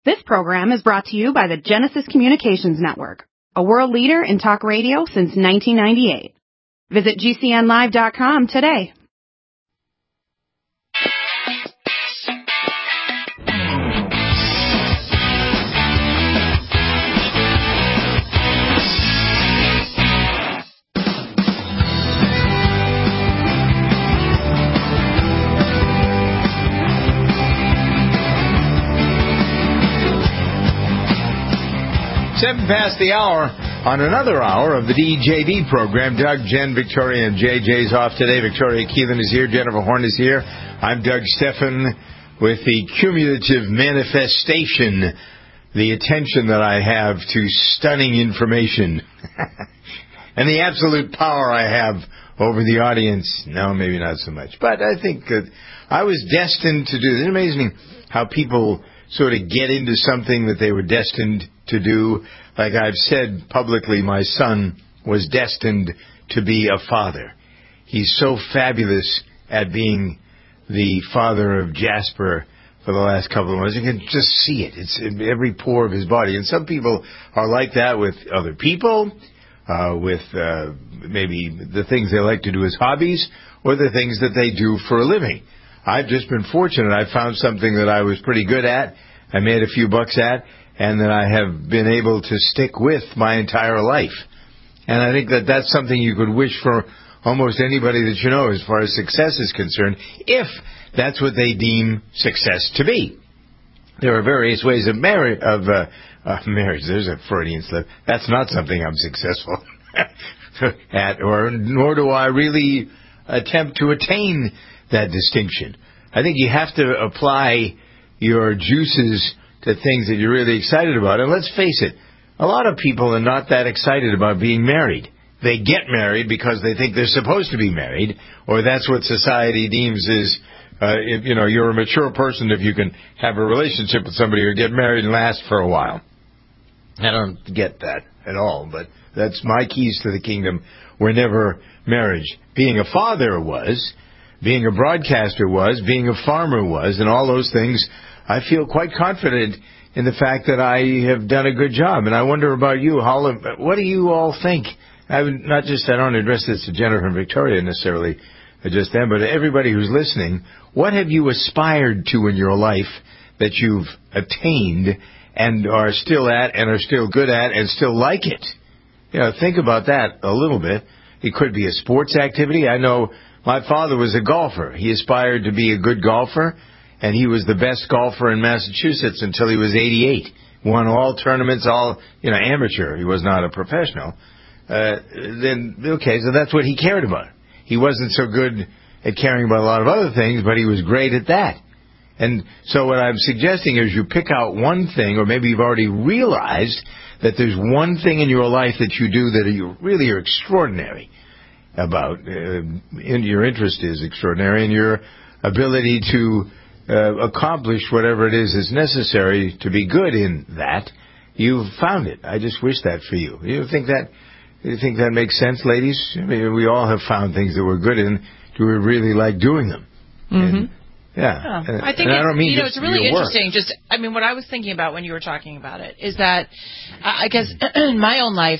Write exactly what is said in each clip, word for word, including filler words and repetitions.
This program is brought to you by the Genesis Communications Network, a world leader in talk radio since nineteen ninety-eight. Visit G C N live dot com today. Seven past the hour on another hour of the D J D program. Doug, Jen, Victoria, and J J's off today. Victoria Keelan is here. Jennifer Horn is here. I'm Doug Stephan with the cumulative manifestation, the attention that I have to stunning information, and the absolute power I have over the audience. No, maybe not so much. But I think that I was destined to do this. It's amazing how people sort of get into something that they were destined to do. Like I've said publicly, my son was destined to be a father. He's so fabulous at being the father of Jasper for the last couple of months. You can just see it. It's in every pore of his body. And some people are like that with other people, uh, with uh, maybe the things they like to do as hobbies, or the things that they do for a living. I've just been fortunate. I found something that I was pretty good at, I made a few bucks at, and that I have been able to stick with my entire life. And I think that that's something you could wish for almost anybody that you know as far as success is concerned, if that's what they deem success to be. There are various ways of, marri- of uh, uh, marriage. There's a Freudian slip. That's not something I'm successful at, or nor do I really attempt to attain that distinction. I think you have to apply your juices to things that you're really excited about. And let's face it, a lot of people are not that excited about being married. They get married because they think they're supposed to be married, or that's what society deems is, uh, if, you know, you're a mature person if you can have a relationship with somebody or get married and last for a while. I don't get that at all, but that's my keys to the kingdom were never marriage. Being a father was, being a broadcaster was, being a farmer was, and all those things. I feel quite confident in the fact that I have done a good job. And I wonder about you. How, what do you all think? I would not just, I don't address this to Jennifer and Victoria necessarily just them, but everybody who's listening. What have you aspired to in your life that you've attained and are still at and are still good at and still like it? You know, think about that a little bit. It could be a sports activity. I know my father was a golfer. He aspired to be a good golfer, and he was the best golfer in Massachusetts until he was eighty-eight. Won all tournaments, all, you know, amateur. He was not a professional. Uh, then, okay, so that's what he cared about. He wasn't so good at caring about a lot of other things, but he was great at that. And so what I'm suggesting is you pick out one thing, or maybe you've already realized that there's one thing in your life that you do that you really are extraordinary about. Uh, and your interest is extraordinary, and your ability to uh, accomplish whatever it is is necessary to be good in that, you've found it. I just wish that for you. You think that you think that makes sense, ladies? I mean, we all have found things that we're good in. Do we really like doing them? Mm-hmm. And, yeah. yeah. And, I think and I don't mean you know, it's really your interesting. Work. Just, I mean, what I was thinking about when you were talking about it is that, I guess, in my own life,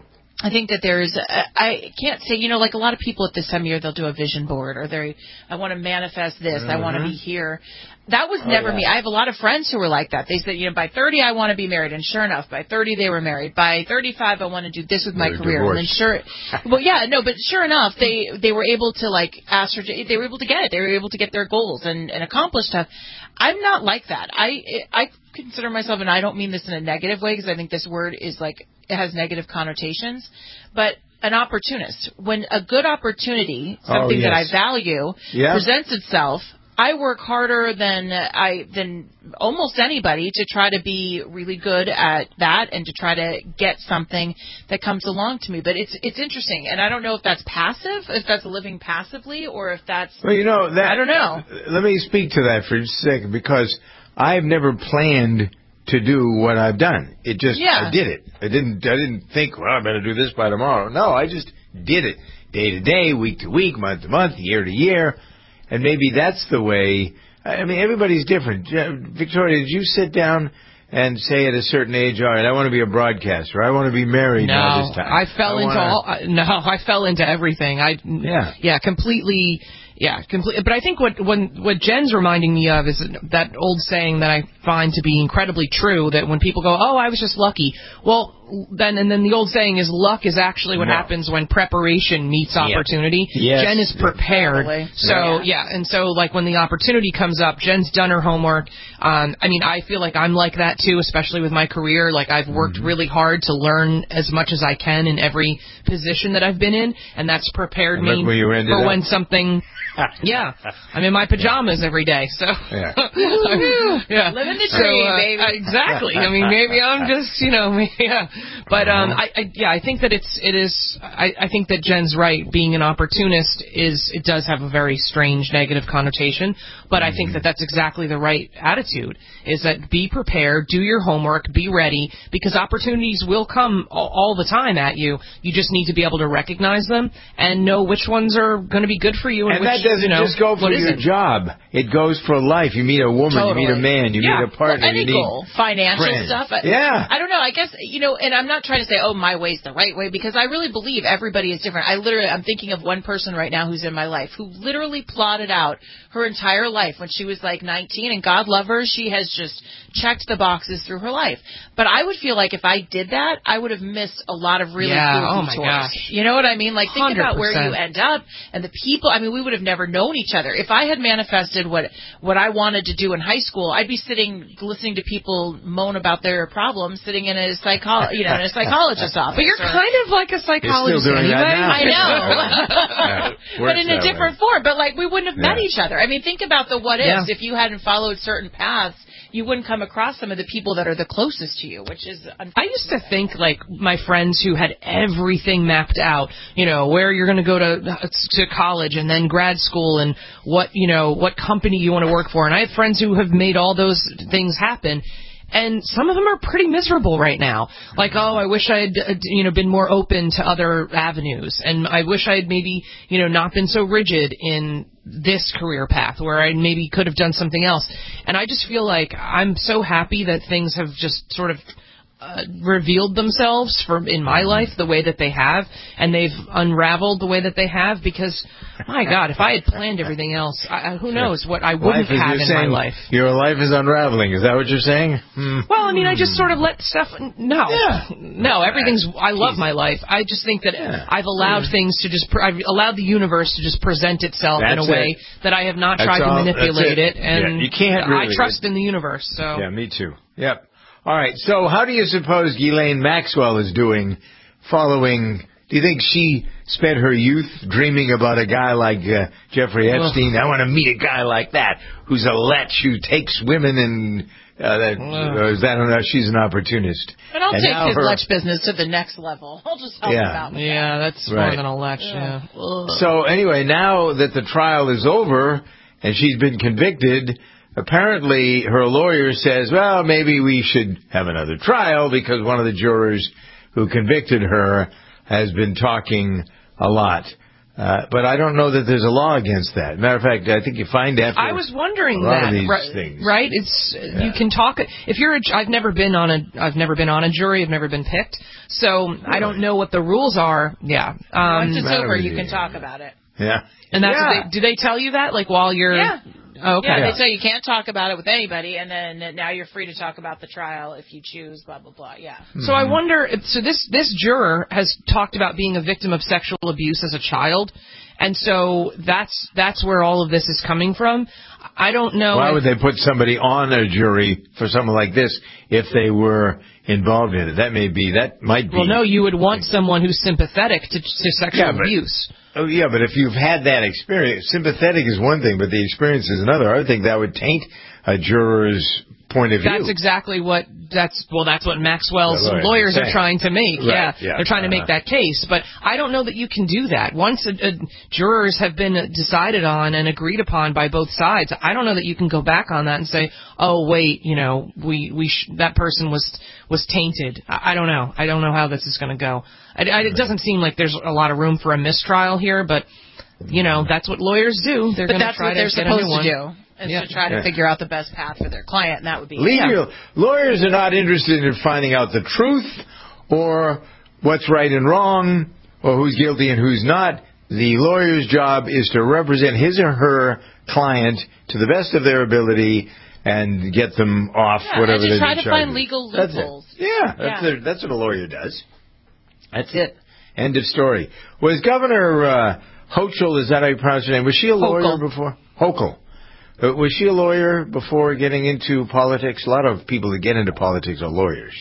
I think that there's, I can't say, you know, like a lot of people at this time of year, they'll do a vision board, or they, I want to manifest this, mm-hmm. I want to be here. That was oh, never yeah. me. I have a lot of friends who were like that. They said, you know, by thirty, I want to be married. And sure enough, by thirty, they were married. By thirty-five, I want to do this with my They're career. divorced. And then sure, well, yeah, no, but sure enough, they, they were able to, like, ascertain, they were able to get it. They were able to get their goals and, and accomplish stuff. I'm not like that. I, I consider myself, and I don't mean this in a negative way, because I think this word is like, it has negative connotations, but an opportunist. When a good opportunity, something oh, yes. that I value, yeah. presents itself, I work harder than I than almost anybody to try to be really good at that and to try to get something that comes along to me. But it's it's interesting, and I don't know if that's passive, if that's living passively, or if that's well, you know, that, I don't know. Let me speak to that for just a second, because I've never planned to do what I've done. It just yeah. I did it. I didn't I didn't think, well, I better do this by tomorrow. No, I just did it, day to day, week to week, month to month, year to year. And maybe that's the way. I mean, everybody's different. Victoria, did you sit down and say at a certain age, all right, I want to be a broadcaster. I want to be married no, all this time. I fell I into wanna... all. Uh, no, I fell into everything. I yeah, yeah, completely. Yeah, completely. But I think what when what Jen's reminding me of is that old saying that I find to be incredibly true. That when people go, "Oh, I was just lucky," well, then and then the old saying is, "Luck is actually what no. happens when preparation meets opportunity." Yes. Jen is prepared. Totally. So yeah. yeah, and so like when the opportunity comes up, Jen's done her homework. Um, I mean, I feel like I'm like that too, especially with my career. Like I've worked mm-hmm. really hard to learn as much as I can in every position that I've been in, and that's prepared and me for up. when something. Yeah, I'm in my pajamas every day, so yeah, yeah. living the so, dream, uh, baby. Exactly. I mean, maybe I'm just, you know, yeah. But um, I, I yeah, I think that it's it is. I, I think that Jen's right. Being an opportunist is it does have a very strange negative connotation, but I think that that's exactly the right attitude. Is that be prepared, do your homework, be ready, because opportunities will come all, all the time at you. You just need to be able to recognize them and know which ones are going to be good for you and, and which. That doesn't you know, just go for your isn't. job. It goes for life. You meet a woman, Totally. you meet a man, you yeah. meet a partner. Well, any you need goal, financial friends. stuff. Yeah. I don't know. I guess, you know, and I'm not trying to say, oh, my way's the right way, because I really believe everybody is different. I literally, I'm thinking of one person right now who's in my life who literally plotted out her entire life when she was like nineteen, and God love her, she has just checked the boxes through her life. But I would feel like if I did that, I would have missed a lot of really yeah. cool oh my detours. gosh. You know what I mean? Like, think one hundred percent. about where you end up and the people. I mean, we would have never known each other. If I had manifested what what I wanted to do in high school, I'd be sitting listening to people moan about their problems, sitting in a psycho, you know, in a psychologist's office. But you're or, kind of like a psychologist doing anyway. that now. I know, Yeah, but in a that different way. form. But like, we wouldn't have met Yeah. each other. I mean, think about the what ifs. Yeah. If you hadn't followed certain paths, you wouldn't come across some of the people that are the closest to you, which is. I used to think like my friends who had everything mapped out, you know, where you're going to go to to college and then grad school and what, you know, what company you want to work for. And I have friends who have made all those things happen. And some of them are pretty miserable right now. Like, oh, I wish I had, uh, you know, been more open to other avenues. And I wish I had maybe, you know, not been so rigid in this career path where I maybe could have done something else. And I just feel like I'm so happy that things have just sort of Uh, revealed themselves for in my life the way that they have, and they've unraveled the way that they have, because my God, if I had planned everything else, I, who knows what I wouldn't life, have in saying, my life. Your life is unraveling. Is that what you're saying? Hmm. Well, I mean, I just sort of let stuff. No, Yeah. no, everything's. I love my life. I just think that Yeah. I've allowed things to just. I've allowed the universe to just present itself That's in a way it. that I have not That's tried all- to manipulate that's it. it. And Yeah, you can't really. I trust in the universe. So Yeah, me too. Yep. All right. So how do you suppose Ghislaine Maxwell is doing following? Do you think she spent her youth dreaming about a guy like uh, Jeffrey Epstein? I want to meet a guy like that who's a lech who takes women and uh, that, or is that uh, she's an opportunist? And I'll And take now his her- lech business to the next level. I'll just help Yeah. him out with yeah, that's Right. more than a lech. Yeah. Ugh. So anyway, now that the trial is over and she's been convicted, apparently her lawyer says, well, maybe we should have another trial because one of the jurors who convicted her has been talking a lot. Uh, but I don't know that there's a law against that. Matter of fact, I think you find after I was wondering a lot that, of these right, things. right? It's Yeah. you can talk if you're. A, I've never been on a. I've never been on a jury. I've never been picked, so really? I don't know what the rules are. Yeah. Um, Once it's matter over, with you you. can talk about it. Yeah. and that's yeah. what they, do they tell you that like while you're? Yeah. Oh, okay. Yeah, Yeah. they say you can't talk about it with anybody, and then now you're free to talk about the trial if you choose, blah, blah, blah. Yeah. So I wonder, if, so this, this juror has talked about being a victim of sexual abuse as a child, and so that's that's where all of this is coming from. I don't know. Why if, would they put somebody on a jury for something like this if they were involved in it? That may be, that might be. Well, no, you would want someone who's sympathetic to, to sexual Yeah, but- abuse. Oh, yeah, but if you've had that experience, sympathetic is one thing, but the experience is another. I would think that would taint a juror's point of view. That's exactly what that's well. That's what Maxwell's The lawyers lawyers are are saying. trying to make. Right, Yeah. yeah, they're trying to uh-huh. make that case. But I don't know that you can do that. Once a, a, jurors have been decided on and agreed upon by both sides, I don't know that you can go back on that and say, oh wait, you know, we we sh- that person was was tainted. I, I don't know. I don't know how this is going to go. I, I, it doesn't seem like there's a lot of room for a mistrial here, but. You know, that's what lawyers do. They're But going to that's try what they're to get a new supposed one. to do. is Yeah. to try to Yeah. figure out the best path for their client, and that would be Legal lawyers are not interested in finding out the truth or what's right and wrong or who's guilty and who's not. The lawyer's job is to represent his or her client to the best of their ability and get them off yeah, whatever and they're to try to charged find with. legal That's it. loopholes. Yeah, that's, Yeah. their- that's what a lawyer does. That's it. End of story. Was Governor uh, Hochul, is that how you pronounce her name? Was she a lawyer Hochul. before? Hochul. Uh, was she a lawyer before getting into politics? A lot of people that get into politics are lawyers.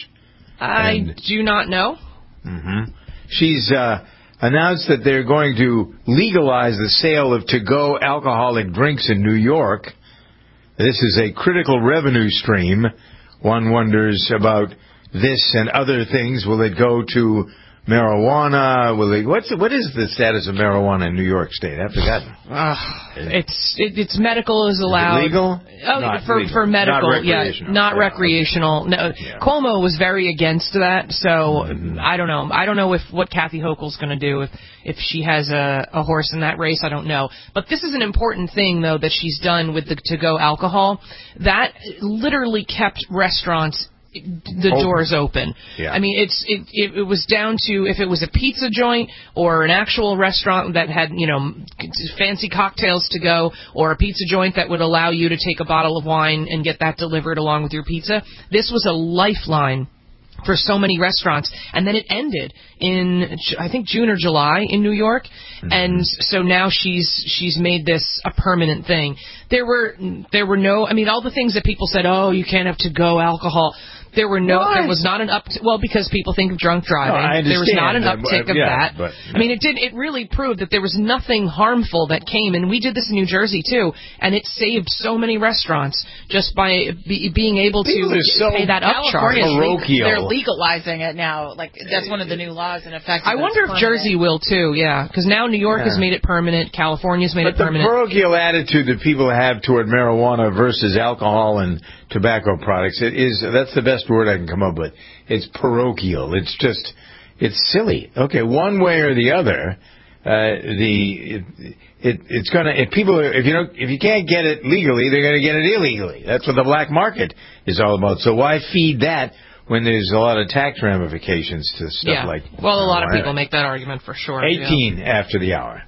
I And- do not know. hmm She's uh, announced that they're going to legalize the sale of to-go alcoholic drinks in New York. This is a critical revenue stream. One wonders about this and other things. Will it go to marijuana? Will it? What's what is the status of marijuana in New York State? I've forgotten. Uh, it's it, it's medical is allowed. Is it legal? Oh, Not for legal. for medical, Not yeah, recreational. not Yeah, recreational. No, Yeah. Cuomo was very against that, so Mm-hmm. I don't know. I don't know if what Kathy Hochul's going to do if if she has a, a horse in that race. I don't know. But this is an important thing though that she's done with the to-go alcohol. That literally kept restaurants the Open. doors open. Yeah. I mean, it's it, it it was down to if it was a pizza joint or an actual restaurant that had, you know, fancy cocktails to go, or a pizza joint that would allow you to take a bottle of wine and get that delivered along with your pizza. This was a lifeline for so many restaurants, and then it ended in I think June or July in New York, mm-hmm. and so now she's she's made this a permanent thing. There were there were no I mean all the things that people said, oh, you can't have to go alcohol. There were no, Why? there was not an up, well, because people think of drunk driving. No, I there was not an understand. uptick of Yeah, that. but, I mean, it did, it really proved that there was nothing harmful that came, and we did this in New Jersey too, and it saved so many restaurants just by be, being able People to are so pay that upcharge. California's leg- Parochial. they're legalizing it now. Like that's one of the new laws in effect. I wonder if Jersey will too, yeah, because now New York Yeah. has made it permanent, California's made But it the permanent. parochial attitude that people have toward marijuana versus alcohol and tobacco products, it is that's the best word I can come up with. It's parochial. It's just, it's silly. Okay, one way or the other, uh, the it, it it's gonna if people are, if you don't if you can't get it legally, they're gonna get it illegally. That's what the black market is all about. So why feed that when there's a lot of tax ramifications to stuff yeah. like? Well, a lot of marijuana? people make that argument for sure. Eighteen after the hour.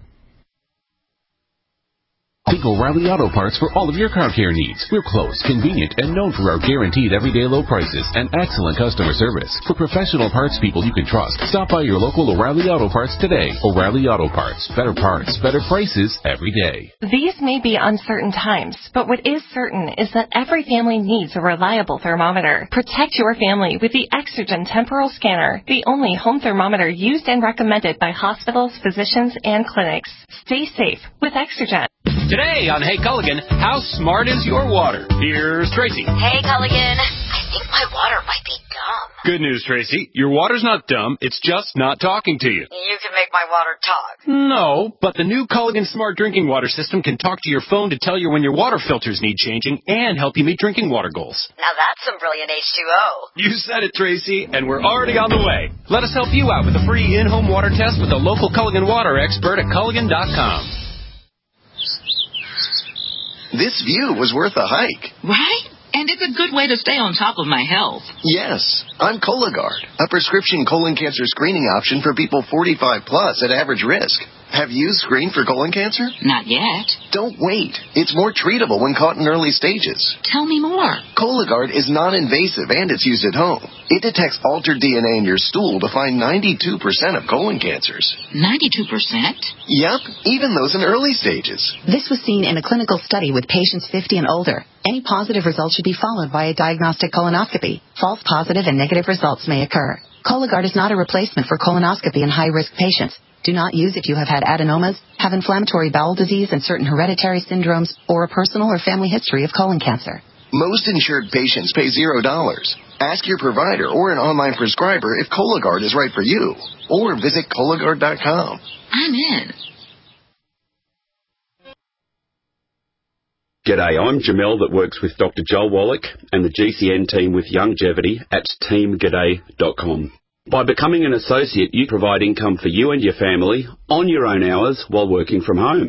Think O'Reilly Auto Parts for all of your car care needs. We're close, convenient, and known for our guaranteed everyday low prices and excellent customer service. For professional parts people you can trust, stop by your local O'Reilly Auto Parts today. O'Reilly Auto Parts. Better parts, better prices every day. These may be uncertain times, but what is certain is that every family needs a reliable thermometer. Protect your family with the Exergen Temporal Scanner, the only home thermometer used and recommended by hospitals, physicians, and clinics. Stay safe with Exergen. Today on Hey Culligan, how smart is your water? Here's Tracy. Hey, Culligan. I think my water might be dumb. Good news, Tracy. Your water's not dumb. It's just not talking to you. You can make my water talk. No, but the new Culligan Smart Drinking Water System can talk to your phone to tell you when your water filters need changing and help you meet drinking water goals. Now that's some brilliant H two O. You said it, Tracy, and we're already on the way. Let us help you out with a free in-home water test with a local Culligan water expert at Culligan dot com. This view was worth a hike. Right? And it's a good way to stay on top of my health. Yes, I'm Cologuard, a prescription colon cancer screening option for people forty-five plus at average risk. Have you screened for colon cancer? Not yet. Don't wait. It's more treatable when caught in early stages. Tell me more. Cologuard is non-invasive and it's used at home. It detects altered D N A in your stool to find ninety-two percent of colon cancers. ninety-two percent? Yep, even those in early stages. This was seen in a clinical study with patients fifty and older. Any positive results should be followed by a diagnostic colonoscopy. False positive and negative results may occur. Cologuard is not a replacement for colonoscopy in high-risk patients. Do not use if you have had adenomas, have inflammatory bowel disease and certain hereditary syndromes, or a personal or family history of colon cancer. Most insured patients pay zero dollars. Ask your provider or an online prescriber if Cologuard is right for you, or visit Cologuard dot com. I'm in. G'day, I'm Jamel that works with Doctor Joel Wallach and the G C N team with Longevity at team g'day dot com. By becoming an associate, you provide income for you and your family on your own hours while working from home.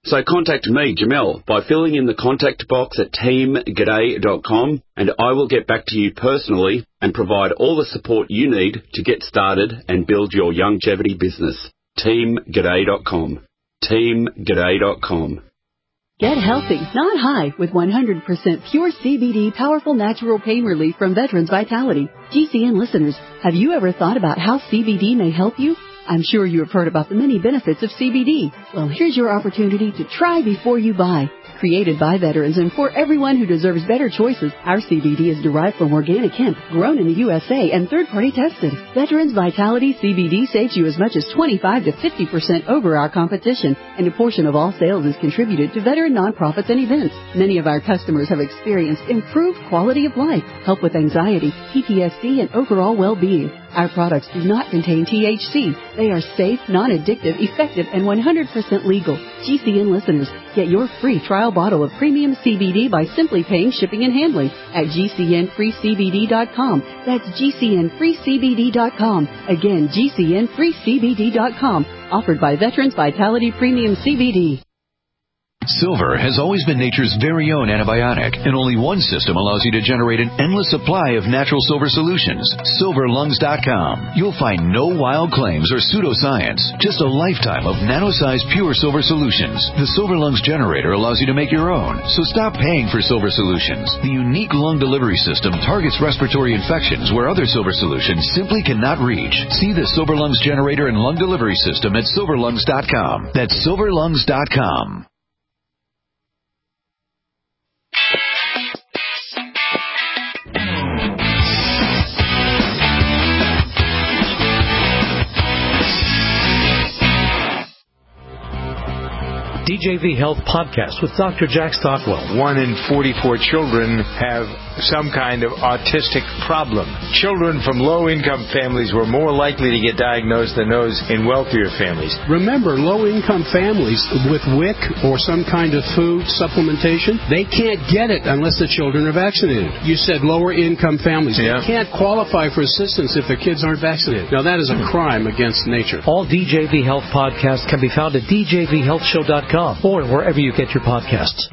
So contact me, Jamel, by filling in the contact box at team g'day dot com, and I will get back to you personally and provide all the support you need to get started and build your longevity business. team g'day dot com. team g'day dot com. Get healthy, not high, with one hundred percent pure C B D powerful natural pain relief from Veterans Vitality. G C N listeners, have you ever thought about how C B D may help you? I'm sure you have heard about the many benefits of C B D. Well, here's your opportunity to try before you buy. Created by veterans and for everyone who deserves better choices, our C B D is derived from organic hemp, grown in the U S A and third-party tested. Veterans Vitality C B D saves you as much as twenty-five to fifty percent over our competition, and a portion of all sales is contributed to veteran nonprofits and events. Many of our customers have experienced improved quality of life, help with anxiety, P T S D, and overall well-being. Our products do not contain T H C. They are safe, non-addictive, effective, and one hundred percent legal. G C N listeners, get your free trial bottle of premium C B D by simply paying shipping and handling at G C N free C B D dot com. That's G C N free C B D dot com. Again, G C N free C B D dot com. Offered by Veterans Vitality Premium C B D. Silver has always been nature's very own antibiotic, and only one system allows you to generate an endless supply of natural silver solutions. silver lungs dot com. You'll find no wild claims or pseudoscience, just a lifetime of nano-sized pure silver solutions. The Silver Lungs generator allows you to make your own, so stop paying for silver solutions. The unique lung delivery system targets respiratory infections where other silver solutions simply cannot reach. See the Silver Lungs generator and lung delivery system at silver lungs dot com. That's silver lungs dot com. D J V Health Podcast with Doctor Jack Stockwell. One in forty-four children have some kind of autistic problem. Children from low-income families were more likely to get diagnosed than those in wealthier families. Remember, low-income families with W I C or some kind of food supplementation, they can't get it unless the children are vaccinated. You said lower-income families. Yeah. They can't qualify for assistance if their kids aren't vaccinated. Now, that is a crime against nature. All D J V Health podcasts can be found at D J V health show dot com. Or wherever you get your podcasts.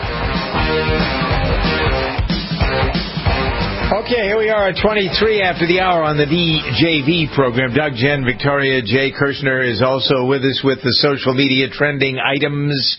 Okay, here we are at twenty-three after the hour on the D J V program. Doug, Jen, Victoria, Jay Kirshner is also with us with the social media trending items.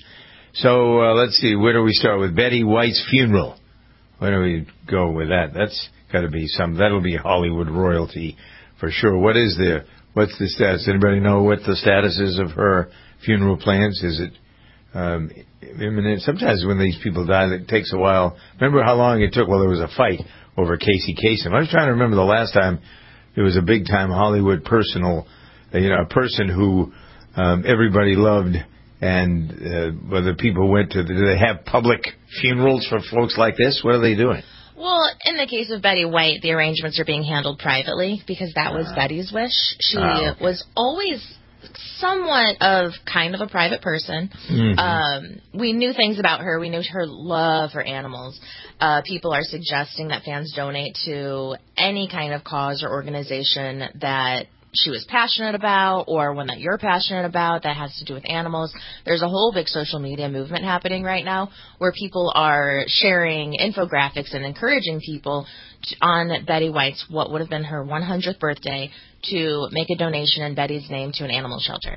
So uh, let's see, where do we start with? Betty White's funeral. Where do we go with that? That's got to be some. That'll be Hollywood royalty for sure. What is the? What's the status? Anybody know what the status is of her funeral plans? Is it? Um, imminent. Sometimes when these people die, it takes a while. Remember how long it took? Well, there was a fight over Casey Kasem. I was trying to remember the last time there was a big-time Hollywood personal, you know, a person who um, everybody loved, and uh, whether people went to, do they have public funerals for folks like this? What are they doing? Well, in the case of Betty White, the arrangements are being handled privately because that was uh, Betty's wish. She uh, okay. was always somewhat of kind of a private person. Mm-hmm. Um, we knew things about her. We knew her love for animals. Uh, people are suggesting that fans donate to any kind of cause or organization that she was passionate about or one that you're passionate about that has to do with animals. There's a whole big social media movement happening right now where people are sharing infographics and encouraging people to, on Betty White's, what would have been her one hundredth birthday, to make a donation in Betty's name to an animal shelter.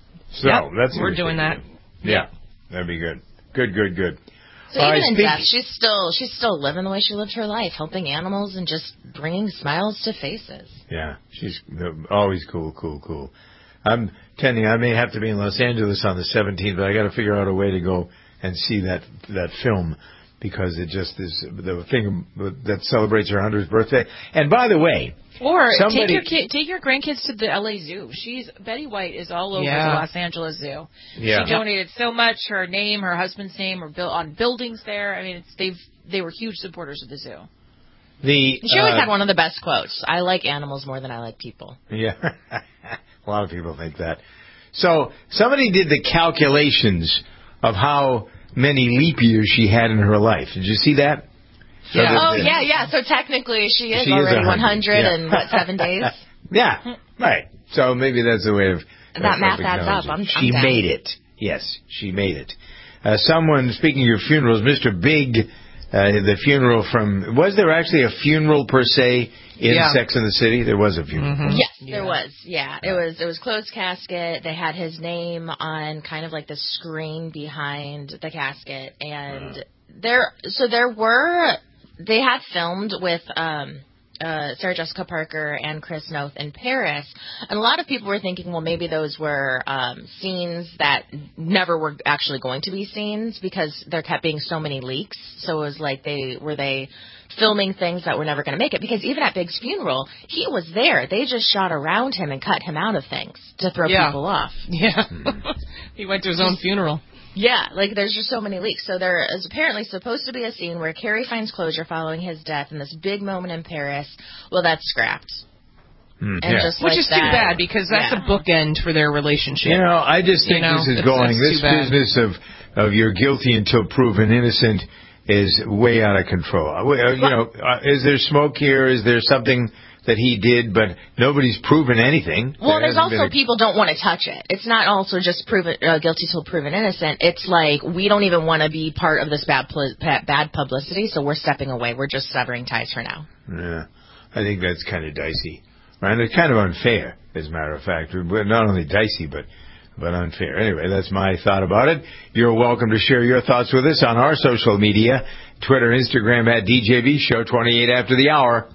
So yep, that's we're doing that. Yeah, yeah, that'd be good. Good, good, good. So even in death, she's still she's still living the way she lived her life, helping animals and just bringing smiles to faces. Yeah, she's always cool, cool, cool. I'm tending, I may have to be in Los Angeles on the seventeenth, but I got to figure out a way to go and see that that film because it just is the thing that celebrates her one hundredth birthday. And by the way, or somebody, take your kid, take your grandkids to the L A Zoo. She's Betty White is all over yeah. the Los Angeles Zoo. Yeah. She donated so much. Her name, her husband's name, are built on buildings there. I mean, it's, they've they were huge supporters of the zoo. The she always uh, had one of the best quotes. I like animals more than I like people. Yeah, a lot of people think that. So somebody did the calculations of how many leap years she had in her life. Did you see that? So yeah. Oh, yeah, yeah. So technically she is she already is one hundred yeah. and, what, seven days? Yeah, right. So maybe that's a way of... That math adds up. I'm, she I'm made it. Yes, she made it. Uh, someone, speaking of your funerals, Mister Big, uh, the funeral from, was there actually a funeral per se in yeah. Sex and the City? There was a funeral. Mm-hmm. Yes, yeah. there was. Yeah, it was. It was closed casket. They had his name on kind of like the screen behind the casket, and uh. there. So there were. They had filmed with um, uh, Sarah Jessica Parker and Chris Noth in Paris, and a lot of people were thinking, well, maybe those were um, scenes that never were actually going to be scenes because there kept being so many leaks. So it was like they were they. filming things that were never going to make it, because even at Big's funeral, he was there. They just shot around him and cut him out of things to throw yeah. people off. Yeah. He went to his own funeral. Yeah, like there's just so many leaks. So there is apparently supposed to be a scene where Carrie finds closure following his death in this big moment in Paris. Well, that's scrapped. Mm, and yeah. just Which like is that, too bad, because that's yeah. a bookend for their relationship. You know, I just think you know, this is it's, going, it's this business of, of you're guilty until proven innocent is way out of control. You know, is there smoke here? Is there something that he did, but nobody's proven anything? Well, there there's also a... people don't want to touch it. It's not also just proven uh, guilty till proven innocent. It's like we don't even want to be part of this bad pl- bad publicity, so we're stepping away. We're just severing ties for now. Yeah, I think that's kind of dicey, right? And it's kind of unfair, as a matter of fact. Not only dicey, but but unfair. Anyway, that's my thought about it. You're welcome to share your thoughts with us on our social media, Twitter, Instagram at D J V Show, twenty-eight after the hour.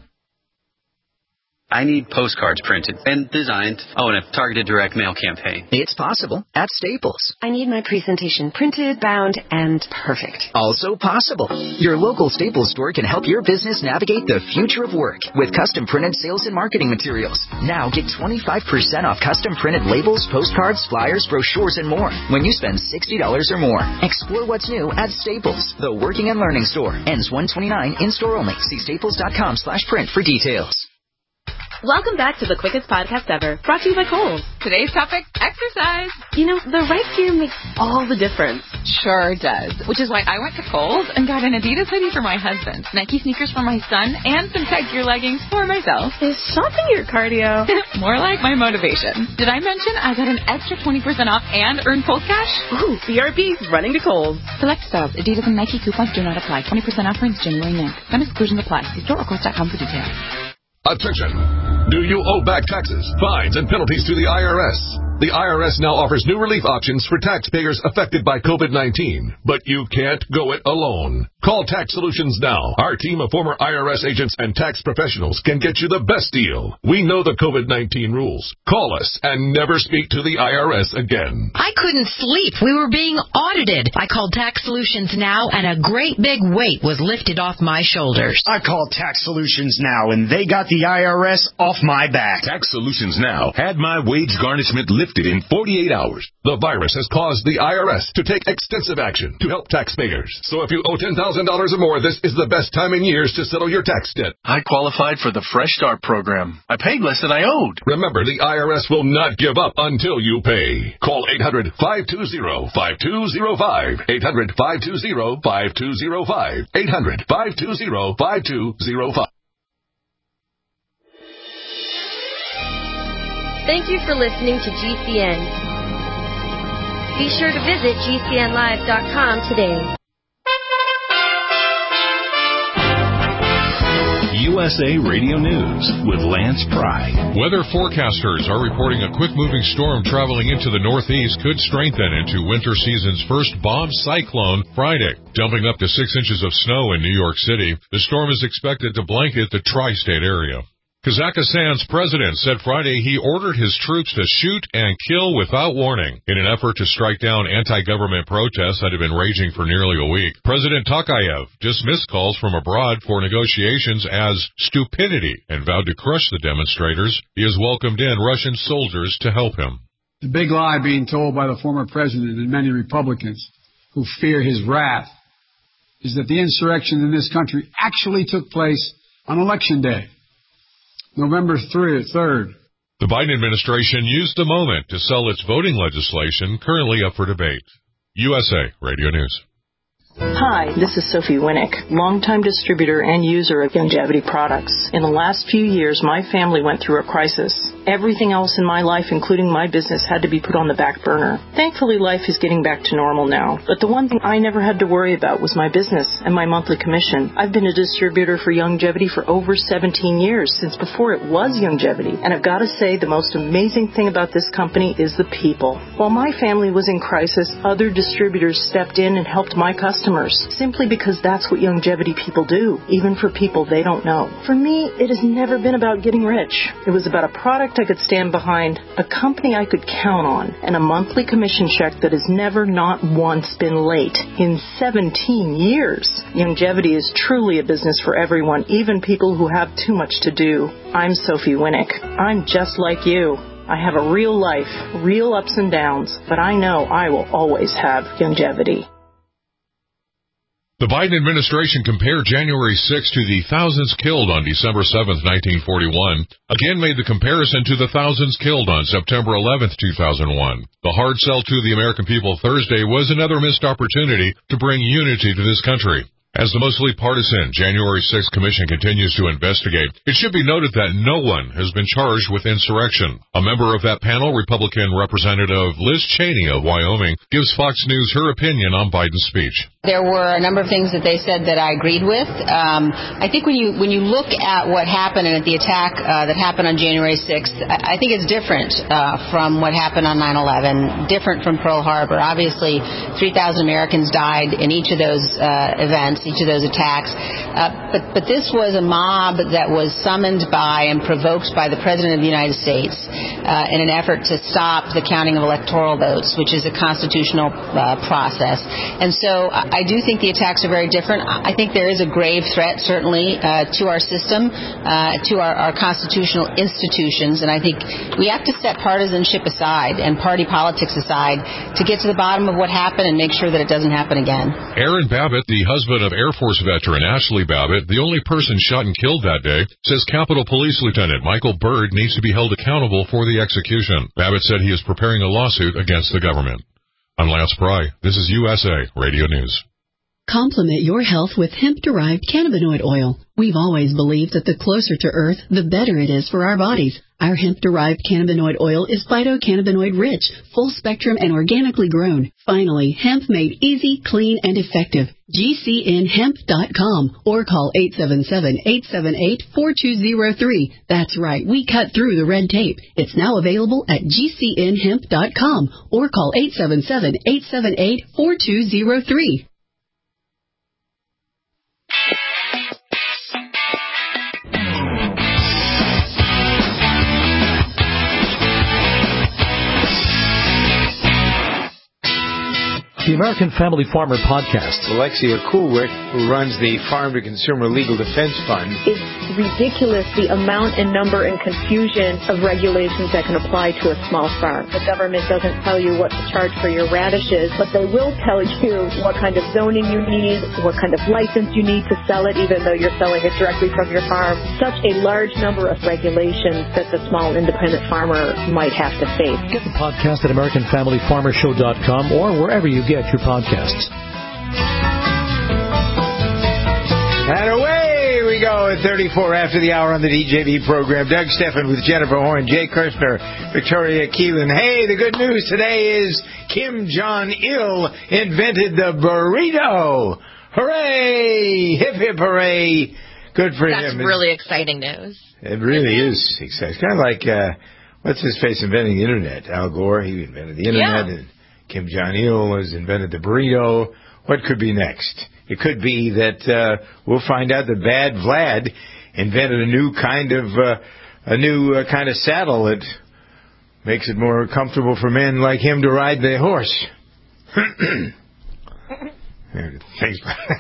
I need postcards printed and designed. Oh, and a targeted direct mail campaign. It's possible at Staples. I need my presentation printed, bound, and perfect. Also possible. Your local Staples store can help your business navigate the future of work with custom printed sales and marketing materials. Now get twenty-five percent off custom printed labels, postcards, flyers, brochures, and more when you spend sixty dollars or more. Explore what's new at Staples, the working and learning store. Ends one twenty-nine, in-store only. See staples.com slash print for details. Welcome back to the quickest podcast ever, brought to you by Kohl's. Today's topic, exercise. You know, the right gear makes all the difference. Sure does, which is why I went to Kohl's and got an Adidas hoodie for my husband, Nike sneakers for my son, and some Tech Gear leggings for myself. Is shopping your cardio? More like my motivation. Did I mention I got an extra twenty percent off and earned Kohl's cash? Ooh, B R B, running to Kohl's. Select styles, Adidas and Nike coupons do not apply. twenty percent off runs January ninth. Some exclusions apply. See store or kohls dot com for details. Attention! Do you owe back taxes, fines, and penalties to the I R S? The I R S now offers new relief options for taxpayers affected by COVID nineteen, but you can't go it alone. Call Tax Solutions now. Our team of former I R S agents and tax professionals can get you the best deal. We know the COVID nineteen rules. Call us and never speak to the I R S again. I couldn't sleep. We were being audited. I called Tax Solutions now, and a great big weight was lifted off my shoulders. I called Tax Solutions now, and they got the I R S off my back. Tax Solutions now had my wage garnishment lifted in forty-eight hours. The virus has caused the I R S to take extensive action to help taxpayers. So if you owe ten thousand dollars or more, this is the best time in years to settle your tax debt. I qualified for the Fresh Start program. I paid less than I owed. Remember, the I R S will not give up until you pay. Call eight hundred, five two zero, five two zero five. eight hundred, five two zero, five two zero five. eight hundred, five two zero, five two zero five. Thank you for listening to G C N. Be sure to visit G C N live dot com today. U S A Radio News with Lance Pry. Weather forecasters are reporting a quick-moving storm traveling into the northeast could strengthen into winter season's first bomb cyclone Friday, dumping up to six inches of snow in New York City. The storm is expected to blanket the tri-state area. Kazakhstan's president said Friday he ordered his troops to shoot and kill without warning in an effort to strike down anti-government protests that have been raging for nearly a week. President Tokayev dismissed calls from abroad for negotiations as stupidity and vowed to crush the demonstrators. He has welcomed in Russian soldiers to help him. The big lie being told by the former president and many Republicans who fear his wrath is that the insurrection in this country actually took place on Election Day, November third. The Biden administration used the moment to sell its voting legislation currently up for debate. U S A Radio News. Hi, this is Sophie Winnick, longtime distributor and user of longevity products. In the last few years, my family went through a crisis. Everything else in my life, including my business, had to be put on the back burner. Thankfully, life is getting back to normal now. But the one thing I never had to worry about was my business and my monthly commission. I've been a distributor for Youngevity for over seventeen years, since before it was Youngevity. And I've got to say, the most amazing thing about this company is the people. While my family was in crisis, other distributors stepped in and helped my customers, simply because that's what Youngevity people do, even for people they don't know. For me, it has never been about getting rich. It was about a product I could stand behind, a company I could count on, and a monthly commission check that has never not once been late in seventeen years. Youngevity is truly a business for everyone, even people who have too much to do. I'm Sophie Winnick. I'm just like you. I have a real life, real ups and downs, but I know I will always have Youngevity. The Biden administration compared January sixth to the thousands killed on December seventh, nineteen forty-one, again made the comparison to the thousands killed on September eleventh, two thousand one. The hard sell to the American people Thursday was another missed opportunity to bring unity to this country. As the mostly partisan January sixth Commission continues to investigate, it should be noted that no one has been charged with insurrection. A member of that panel, Republican Representative Liz Cheney of Wyoming, gives Fox News her opinion on Biden's speech. There were a number of things that they said that I agreed with. Um, I think when you when you look at what happened and at the attack uh, that happened on January sixth, I, I think it's different uh, from what happened on nine eleven, different from Pearl Harbor. Obviously, three thousand Americans died in each of those uh, events, each of those attacks. Uh, but, but this was a mob that was summoned by and provoked by the President of the United States uh, in an effort to stop the counting of electoral votes, which is a constitutional uh, process. And so I do think the attacks are very different. I think there is a grave threat, certainly, uh, to our system, uh, to our, our constitutional institutions. And I think we have to set partisanship aside and party politics aside to get to the bottom of what happened and make sure that it doesn't happen again. Aaron Babbitt, the husband of Air Force veteran Ashley Babbitt, the only person shot and killed that day, says Capitol Police Lieutenant Michael Byrd needs to be held accountable for the execution. Babbitt said he is preparing a lawsuit against the government. I'm Lance Pry. This is U S A Radio News. Complement your health with hemp-derived cannabinoid oil. We've always believed that the closer to Earth, the better it is for our bodies. Our hemp-derived cannabinoid oil is phytocannabinoid rich, full spectrum, and organically grown. Finally, hemp made easy, clean, and effective. G C N hemp dot com or call eight seven seven, eight seven eight, four two zero three. That's right, we cut through the red tape. It's now available at G C N hemp dot com or call eight seven seven, eight seven eight, four two zero three. The American Family Farmer Podcast. Alexia Coolwick, who runs the Farm to Consumer Legal Defense Fund. It's ridiculous the amount and number and confusion of regulations that can apply to a small farm. The government doesn't tell you what to charge for your radishes, but they will tell you what kind of zoning you need, what kind of license you need to sell it, even though you're selling it directly from your farm. Such a large number of regulations that the small independent farmer might have to face. Get the podcast at American Family Farmer Show dot com or wherever you get your podcasts. And away we go at thirty-four after the hour on the D J V program. Doug Steffen with Jennifer Horn, Jay Kirshner, Victoria Keelan. Hey, the good news today is Kim Jong-il invented the burrito. Hooray! Hip, hip, hooray. Good for That's him. That's really exciting news. It really is exciting. It's kind of like, uh, what's his face inventing the Internet? Al Gore, he invented the Internet. Yeah. And Kim Jong-il has invented the burrito. What could be next? It could be that uh, we'll find out that Bad Vlad invented a new kind of uh, a new uh, kind of saddle that makes it more comfortable for men like him to ride the horse. Thanks.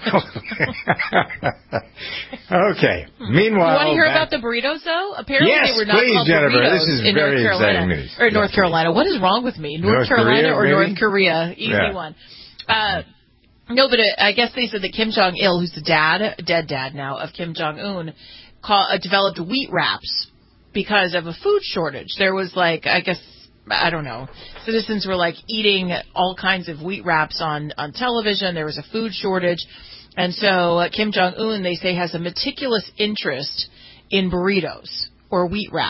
Okay. Meanwhile, you want to hear back... about the burritos, though? Apparently, yes, they were not please, called Jennifer. burritos This is in very North Carolina exciting news. or yes, North Carolina. What is wrong with me? North, North Carolina Korea, or maybe? North Korea? Easy yeah. one. Uh, no, but it, I guess they said that Kim Jong Il, who's the dad, dead dad now of Kim Jong Un, call, uh, developed wheat wraps because of a food shortage. There was like, I guess. I don't know. Citizens were like eating all kinds of wheat wraps on, on television. There was a food shortage. And so uh, Kim Jong-un, they say, has a meticulous interest in burritos or wheat wraps.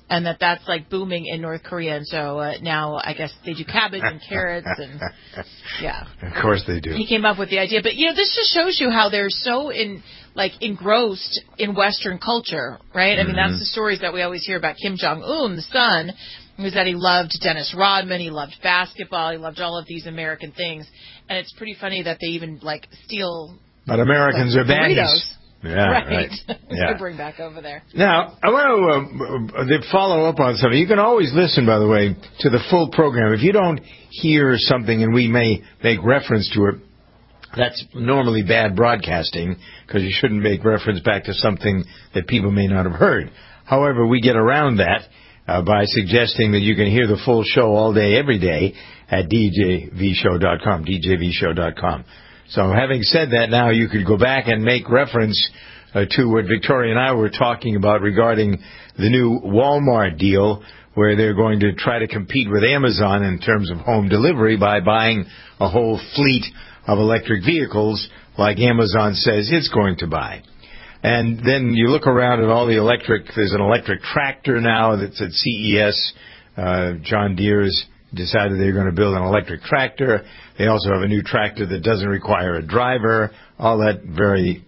and that that's like booming in North Korea. And so uh, now I guess they do cabbage and carrots and yeah. Of course they do. He came up with the idea, but you know, this just shows you how they're so in like engrossed in Western culture, right? Mm-hmm. I mean, that's the stories that we always hear about Kim Jong Un, the son, was that he loved Dennis Rodman, he loved basketball, he loved all of these American things, and it's pretty funny that they even like steal. But Americans like, are baddies. Burritos. Yeah, right. right. Yeah. To bring back over there. Now, I want to uh, follow up on something. You can always listen, by the way, to the full program. If you don't hear something and we may make reference to it, that's normally bad broadcasting because you shouldn't make reference back to something that people may not have heard. However, we get around that uh, by suggesting that you can hear the full show all day, every day at d j v show dot com, d j v show dot com. So having said that, now you could go back and make reference uh, to what Victoria and I were talking about regarding the new Walmart deal where they're going to try to compete with Amazon in terms of home delivery by buying a whole fleet of electric vehicles like Amazon says it's going to buy. And then you look around at all the electric, there's an electric tractor now that's at C E S. Uh, John Deere's decided they're going to build an electric tractor. They also have a new tractor that doesn't require a driver. All that very,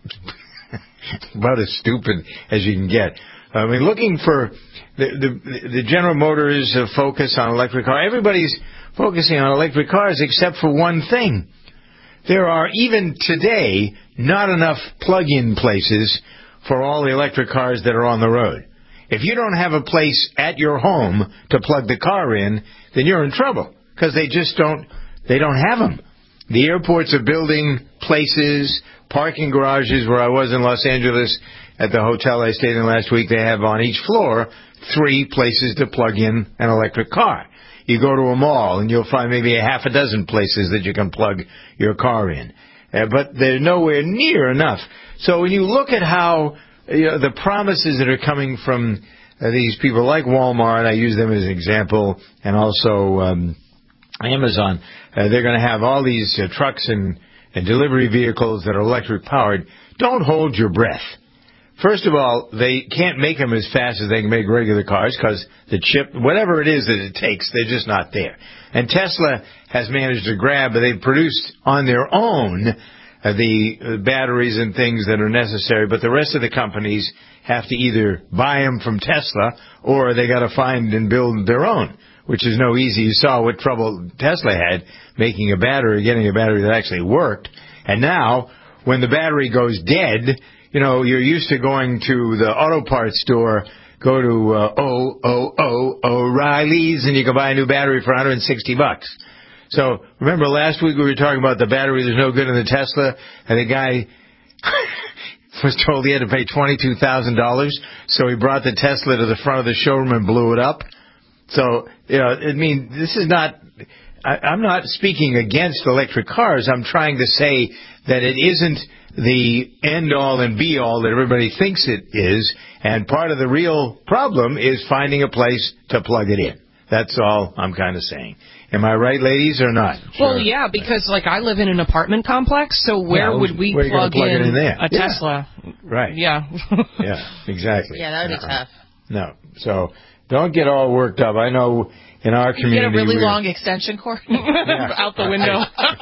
about as stupid as you can get. I mean, looking for the, the, the General Motors uh, focus on electric cars. Everybody's focusing on electric cars except for one thing. There are, even today, not enough plug-in places for all the electric cars that are on the road. If you don't have a place at your home to plug the car in, then you're in trouble because they just don't, they don't have them. The airports are building places, parking garages. Where I was in Los Angeles at the hotel I stayed in last week, they have on each floor three places to plug in an electric car. You go to a mall and you'll find maybe a half a dozen places that you can plug your car in. Uh, but they're nowhere near enough. So when you look at how you know, the promises that are coming from uh, these people like Walmart, I use them as an example, and also um, Amazon, uh, they're going to have all these uh, trucks and, and delivery vehicles that are electric powered. Don't hold your breath. First of all, they can't make them as fast as they can make regular cars because the chip, whatever it is that it takes, they're just not there. And Tesla has managed to grab, but they've produced on their own uh, the uh, batteries and things that are necessary, but the rest of the companies have to either buy them from Tesla or they got to find and build their own, which is no easy. You saw what trouble Tesla had making a battery, getting a battery that actually worked. And now, when the battery goes dead, you know, you're used to going to the auto parts store, go to uh, O O O O'Reilly's, and you can buy a new battery for one hundred sixty bucks. So remember last week we were talking about the battery that's no good in the Tesla, and the guy was told he had to pay twenty-two thousand dollars, so he brought the Tesla to the front of the showroom and blew it up. So, you know, I mean, this is not, I, I'm not speaking against electric cars. I'm trying to say that it isn't the end-all and be-all that everybody thinks it is, and part of the real problem is finding a place to plug it in. That's all I'm kind of saying. Am I right, ladies, or not? Well, sure. Yeah, because, like, I live in an apartment complex, so where yeah, would we plug, plug in, in there? a yeah. Tesla? Right. Yeah. Yeah, exactly. Yeah, that would be uh, tough. No. So don't get all worked up. I know in our community... You get a really long extension cord yeah. out the window.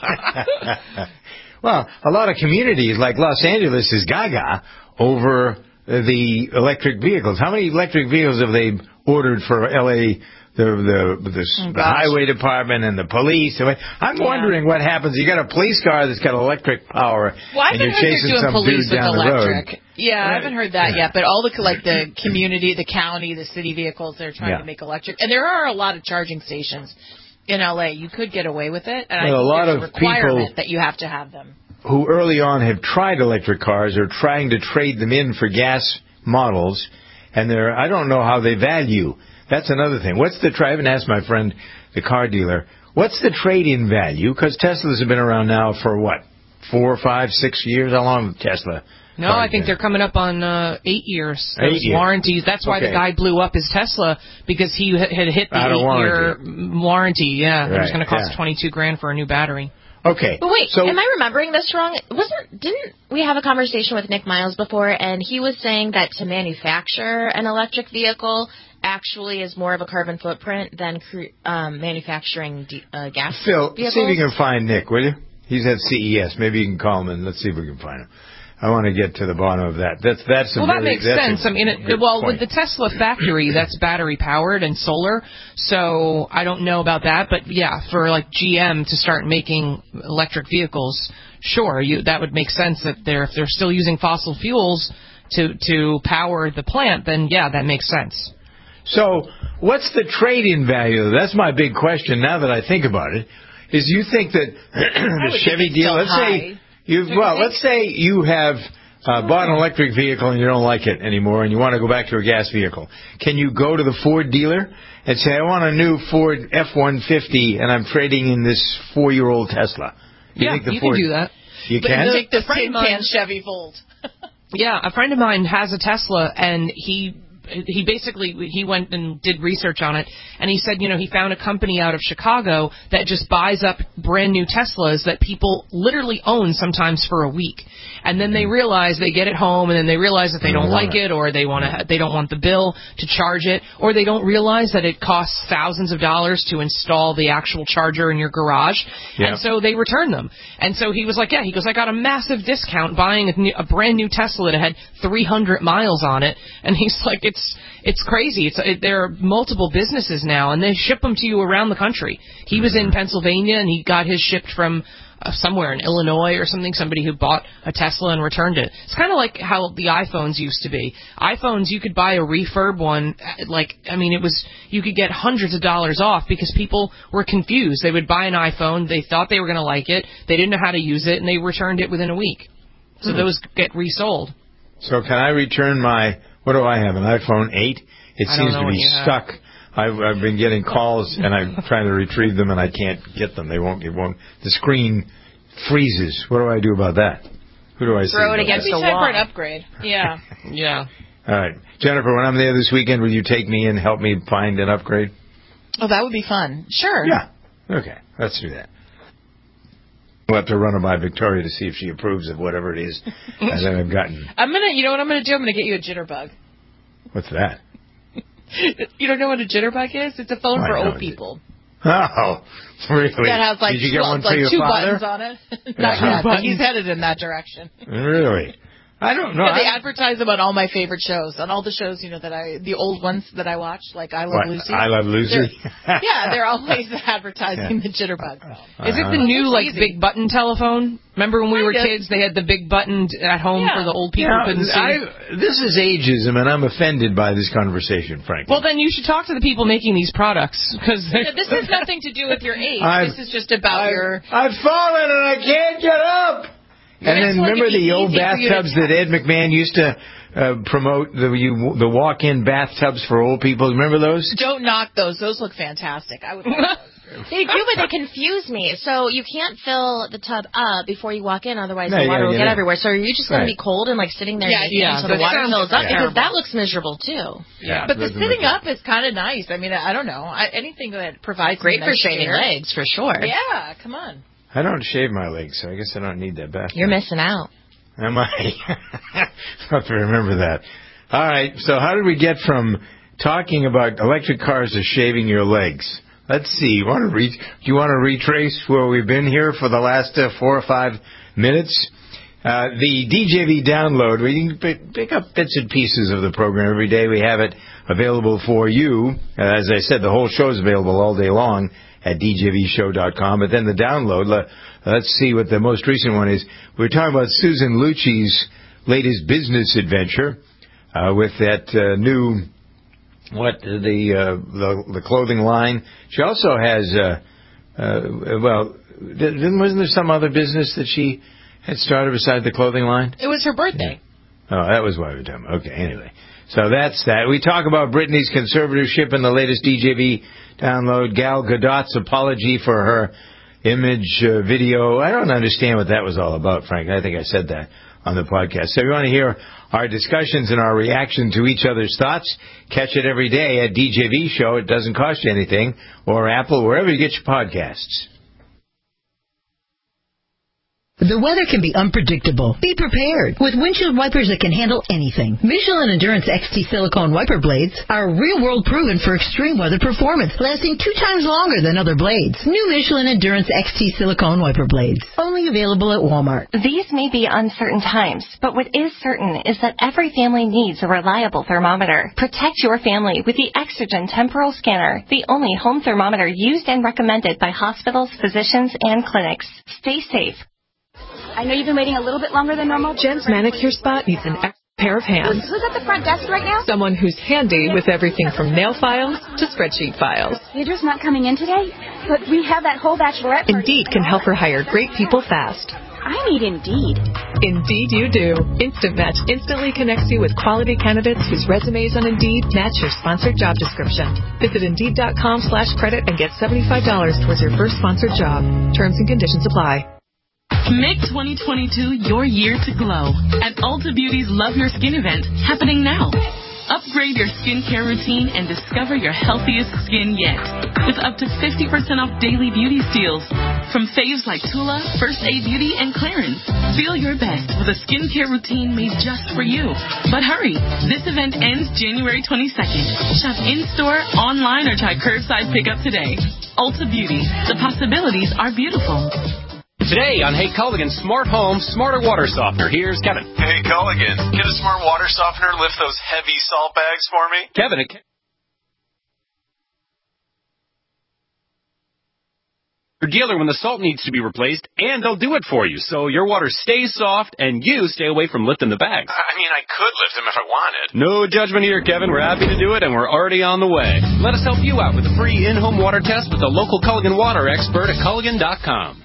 Well, a lot of communities, like Los Angeles, is gaga over the electric vehicles. How many electric vehicles have they ordered for L A, the the, the, oh, the highway department and the police? I'm yeah. wondering what happens. You got a police car that's got electric power, well, and you're chasing some dude down the road. Yeah, right. I haven't heard that yet. But all the like the community, the county, the city vehicles, they're trying yeah. to make electric, and there are a lot of charging stations in L A. You could get away with it, and well, I think a lot there's of a requirement people that you have to have them. Who early on have tried electric cars are trying to trade them in for gas models, and they're I don't know how they value. That's another thing. What's the I haven't asked my friend, the car dealer, what's the trade-in value? Because Teslas have been around now for what, four, five, six years? How long have Tesla? No, I think they're coming up on uh, eight years. Those eight years. warranties. That's why okay. the guy blew up his Tesla, because he had hit the eight-year warranty. warranty. Yeah, right. It was going to cost yeah. twenty-two grand for a new battery. Okay. But wait, so, am I remembering this wrong? Wasn't didn't we have a conversation with Nick Miles before, and he was saying that to manufacture an electric vehicle, actually is more of a carbon footprint than um, manufacturing de- uh, gas Phil, vehicles. see if you can find Nick, will you? He's at C E S. Maybe you can call him and let's see if we can find him. I want to get to the bottom of that. That's that's a well, very, that makes sense. I mean, it, well, point. With the Tesla factory, that's battery powered and solar. So I don't know about that, but yeah, for like G M to start making electric vehicles, sure, you, that would make sense. That they're if they're still using fossil fuels to to power the plant, then yeah, that makes sense. So what's the trade-in value? That's my big question. Now that I think about it, is you think that the Chevy deal? Let's high. say. You, well, let's say you have uh, bought an electric vehicle and you don't like it anymore and you want to go back to a gas vehicle. Can you go to the Ford dealer and say, I want a new Ford F one fifty and I'm trading in this four-year-old Tesla? You yeah, think the you Ford, can do that. You but can? Take this tin can Chevy Volt. Yeah, a friend of mine has a Tesla and he... He basically, he went and did research on it, and he said, you know, he found a company out of Chicago that just buys up brand new Teslas that people literally own sometimes for a week. And then they realize they get it home, and then they realize that they don't like it, or they want to, they don't want the bill to charge it, or they don't realize that it costs thousands of dollars to install the actual charger in your garage, yeah. and so they return them. And so he was like, yeah, he goes, I got a massive discount buying a, new, a brand new Tesla that had three hundred miles on it, and he's like, it's It's crazy. It's it, there are multiple businesses now, and they ship them to you around the country. He was in Pennsylvania, and he got his shipped from uh, somewhere in Illinois or something, somebody who bought a Tesla and returned it. It's kind of like how the iPhones used to be. iPhones, you could buy a refurb one, like, I mean, it was, you could get hundreds of dollars off because people were confused. They would buy an iPhone, they thought they were going to like it, they didn't know how to use it, and they returned it within a week. So hmm. those get resold. So can I return my... What do I have, an iPhone eight? It I seems to be stuck. I've, I've been getting calls, and I'm trying to retrieve them, and I can't get them. They won't. It won't. The screen freezes. What do I do about that? Who do I say? Throw it against the wall. For an upgrade. Yeah. yeah. All right, Jennifer. When I'm there this weekend, will you take me and help me find an upgrade? Oh, that would be fun. Sure. Yeah. Okay. Let's do that. We'll have to run it by Victoria to see if she approves of whatever it is that I've gotten. I'm gonna, you know what I'm gonna do? I'm gonna get you a jitterbug. What's that? You don't know what a jitterbug is? It's a phone oh, for old people. Oh, really? That has like, Did you get one like for your two father? buttons on it. Not yeah. yet, but he's headed in that direction. Really? I don't know. Yeah, they I... advertise them on all my favorite shows, on all the shows, you know, that I, the old ones that I watch, like I Love what? Lucy. I Love Lucy? They're, yeah, they're always advertising yeah. the jitterbug. Uh-huh. Is it the new, like, big button telephone? Remember when we were kids, they had the big button at home yeah. for the old people yeah, couldn't see? I, this is ageism, and I'm offended by this conversation, frankly. Well, then you should talk to the people making these products. Cause yeah, this has nothing to do with your age. I've, this is just about I've, your... I've fallen and I can't get up! And then remember the old bathtubs that Ed McMahon used to uh, promote, the you, the walk-in bathtubs for old people? Remember those? Don't knock those. Those look fantastic. I would love those. They do, but they confuse me. So you can't fill the tub up before you walk in, otherwise no, the water yeah, will yeah, get yeah. everywhere. So are you just going right. to be cold and like sitting there yeah, yeah, until the water fills up? Yeah. Because that looks miserable too. Yeah, but the sitting up is kind of nice. I mean, I don't know. I, anything that provides great for nice shaving chair. legs for sure. Yeah, come on. I don't shave my legs, so I guess I don't need that bathtub. You're missing out. Am I? I have to remember that. All right, so how did we get from talking about electric cars to shaving your legs? Let's see. You want to re- do you want to retrace where we've been here for the last uh, four or five minutes? Uh, the D J V download, we can pick, pick up bits and pieces of the program every day. We have it available for you. Uh, as I said, the whole show is available all day long at d j v show dot com. But then the download, uh, let's see what the most recent one is. We were talking about Susan Lucci's latest business adventure uh, with that uh, new, what, the, uh, the the clothing line. She also has, uh, uh, well, wasn't there some other business that she had started beside the clothing line? It was her birthday. Yeah. Oh, that was why we were talking about. Okay, anyway. So that's that. We talk about Britney's conservatorship in the latest D J V download. Gal Gadot's apology for her image uh, video. I don't understand what that was all about, Frank. I think I said that on the podcast. So if you want to hear our discussions and our reaction to each other's thoughts, catch it every day at D J V Show. It doesn't cost you anything. Or Apple, wherever you get your podcasts. The weather can be unpredictable. Be prepared with windshield wipers that can handle anything. Michelin Endurance X T silicone wiper blades are real-world proven for extreme weather performance, lasting two times longer than other blades. New Michelin Endurance X T silicone wiper blades, only available at Walmart. These may be uncertain times, but what is certain is that every family needs a reliable thermometer. Protect your family with the Exergen Temporal Scanner, the only home thermometer used and recommended by hospitals, physicians, and clinics. Stay safe. I know you've been waiting a little bit longer than normal. Jen's manicure spot needs an extra pair of hands. Who's at the front desk right now? Someone who's handy with everything from nail files to spreadsheet files. Deidre's not coming in today, but we have that whole bachelorette party. Indeed can help her hire great people fast. I need Indeed. Indeed you do. Instant Match instantly connects you with quality candidates whose resumes on Indeed match your sponsored job description. Visit Indeed.com slash credit and get seventy-five dollars towards your first sponsored job. Terms and conditions apply. Make twenty twenty-two your year to glow at Ulta Beauty's Love Your Skin event happening now. Upgrade your skincare routine and discover your healthiest skin yet with up to fifty percent off daily beauty steals from faves like Tula, First Aid Beauty, and Clarins. Feel your best with a skincare routine made just for you. But hurry, this event ends January twenty-second. Shop in-store, online, or try curbside pickup today. Ulta Beauty. The possibilities are beautiful. Today on Hey Culligan Smart Home Smarter Water Softener, here's Kevin. Hey Culligan, get a smart water softener, lift those heavy salt bags for me. Kevin, it your dealer when the salt needs to be replaced, and they'll do it for you, so your water stays soft and you stay away from lifting the bags. I mean, I could lift them if I wanted. No judgment here, Kevin. We're happy to do it, and we're already on the way. Let us help you out with a free in-home water test with the local Culligan water expert at Culligan dot com.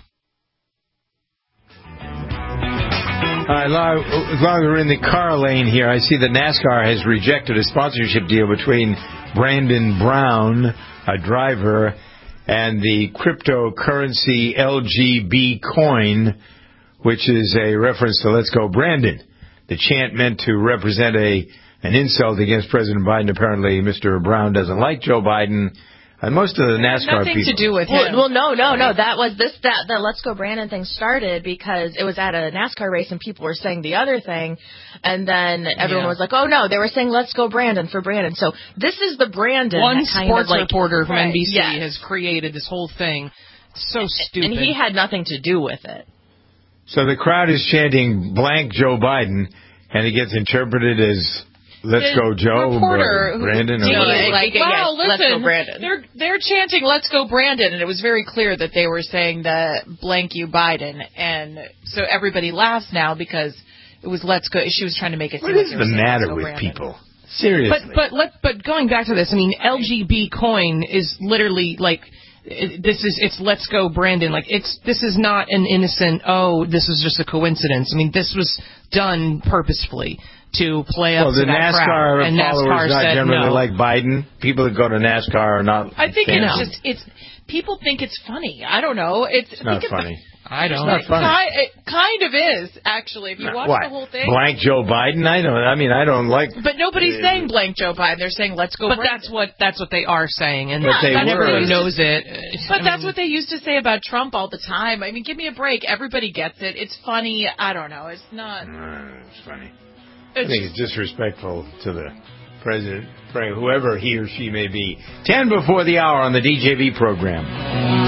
All right, while we're in the car lane here, I see that NASCAR has rejected a sponsorship deal between Brandon Brown, a driver, and the cryptocurrency L G B coin, which is a reference to Let's Go Brandon. The chant meant to represent a an insult against President Biden. Apparently, Mister Brown doesn't like Joe Biden. And most of the NASCAR nothing people. to do with well, him. Well, no, no, no. That was this. That the Let's Go Brandon thing started because it was at a NASCAR race and people were saying the other thing, and then everyone yeah. was like, "Oh no, they were saying Let's Go Brandon for Brandon." So this is the Brandon. One that kind sports of like, reporter from right, N B C yes. has created this whole thing. It's so stupid. And he had nothing to do with it. So the crowd is chanting blank Joe Biden, and it gets interpreted as Let's the go, Joe, reporter Brandon. Who, Or like, like, well, yes, listen, Let's Go Brandon. they're they're chanting "Let's go Brandon," and it was very clear that they were saying the blank you Biden, and so everybody laughs now because it was "Let's go." She was trying to make it. What seem is like the matter with Brandon. people? Seriously. But but let but going back to this, I mean, L G B coin is literally like. It, this is it's Let's Go Brandon. Like it's this is not an innocent. Oh, this is just a coincidence. I mean, this was done purposefully to play up well, to the that NASCAR crowd. And followers NASCAR not said generally no. like Biden. People that go to NASCAR are not. I think fans. it's just it's people think it's funny. I don't know. It's, It's not think funny. It's, I don't. It's not funny. Ki- it kind of is actually. If you watch what? the whole thing. Blank Joe Biden. I don't. I mean, I don't like. But nobody's uh, saying blank Joe Biden. They're saying Let's Go. But Brandon. that's what that's what they are saying, and But not were. everyone knows it. But I that's mean, what they used to say about Trump all the time. I mean, give me a break. Everybody gets it. It's funny. I don't know. It's not. Uh, it's funny. It's I think it's disrespectful to the president, whoever he or she may be. Ten before the hour on the D J V program.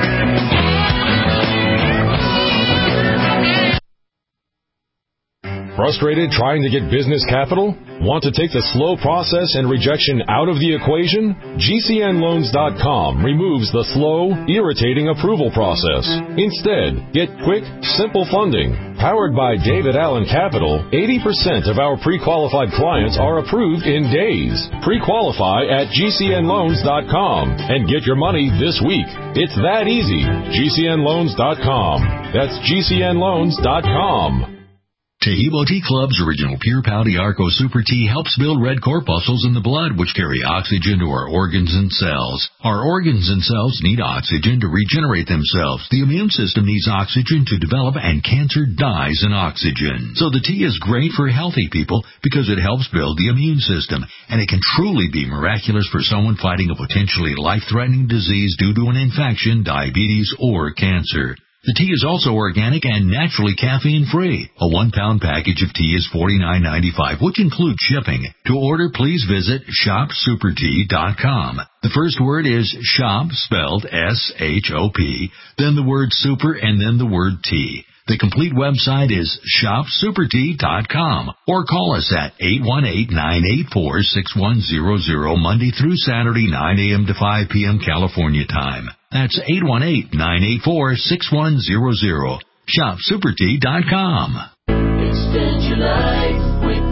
Frustrated trying to get business capital? Want to take the slow process and rejection out of the equation? G C N loans dot com removes the slow, irritating approval process. Instead, get quick, simple funding. Powered by David Allen Capital, eighty percent of our pre-qualified clients are approved in days. Pre-qualify at G C N loans dot com and get your money this week. It's that easy. G C N loans dot com. That's G C N loans dot com. Tahibo Tea Club's original Pure Pouty Arco Super Tea helps build red corpuscles in the blood, which carry oxygen to our organs and cells. Our organs and cells need oxygen to regenerate themselves. The immune system needs oxygen to develop, and cancer dies in oxygen. So the tea is great for healthy people because it helps build the immune system, and it can truly be miraculous for someone fighting a potentially life-threatening disease due to an infection, diabetes, or cancer. The tea is also organic and naturally caffeine-free. A one-pound package of tea is forty-nine ninety-five, which includes shipping. To order, please visit shop super tea dot com. The first word is shop, spelled S H O P, then the word super, and then the word tea. The complete website is shop super tea dot com, or call us at eight one eight, nine eight four, six one zero zero Monday through Saturday, nine a.m. to five p.m. California time. That's eight one eight, nine eight four, six one zero zero. shop super tea dot com. Extend your life with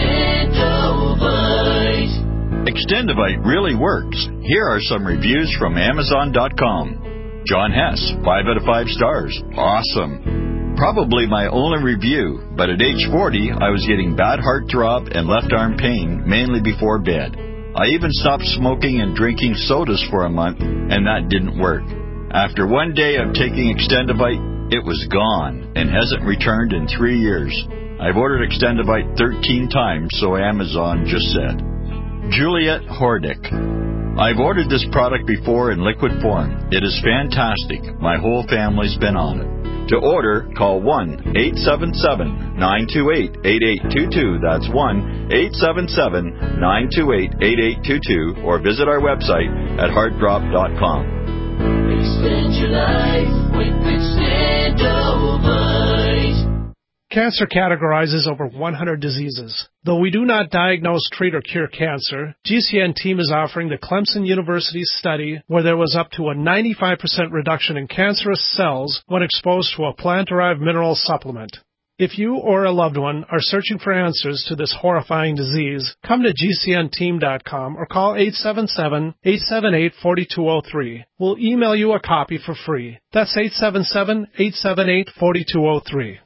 Extendovite. Extendovite really works. Here are some reviews from Amazon dot com. John Hess, five out of five stars. Awesome. Probably my only review, but at age forty, I was getting bad heart throb and left arm pain, mainly before bed. I even stopped smoking and drinking sodas for a month, and that didn't work. After one day of taking Extendovite, it was gone and hasn't returned in three years. I've ordered Extendovite thirteen times, so Amazon just said. Juliet Hordick. I've ordered this product before in liquid form. It is fantastic. My whole family's been on it. To order, call one eight seven seven, nine two eight, eight eight two two. That's one eight seven seven, nine two eight, eight eight two two, or visit our website at heart drop dot com. Extend your life with Extendovite. Cancer categorizes over one hundred diseases. Though we do not diagnose, treat, or cure cancer, G C N team is offering the Clemson University study where there was up to a ninety-five percent reduction in cancerous cells when exposed to a plant-derived mineral supplement. If you or a loved one are searching for answers to this horrifying disease, come to G C N team dot com or call eight seven seven, eight seven eight, four two zero three. We'll email you a copy for free. That's eight seven seven, eight seven eight, four two zero three.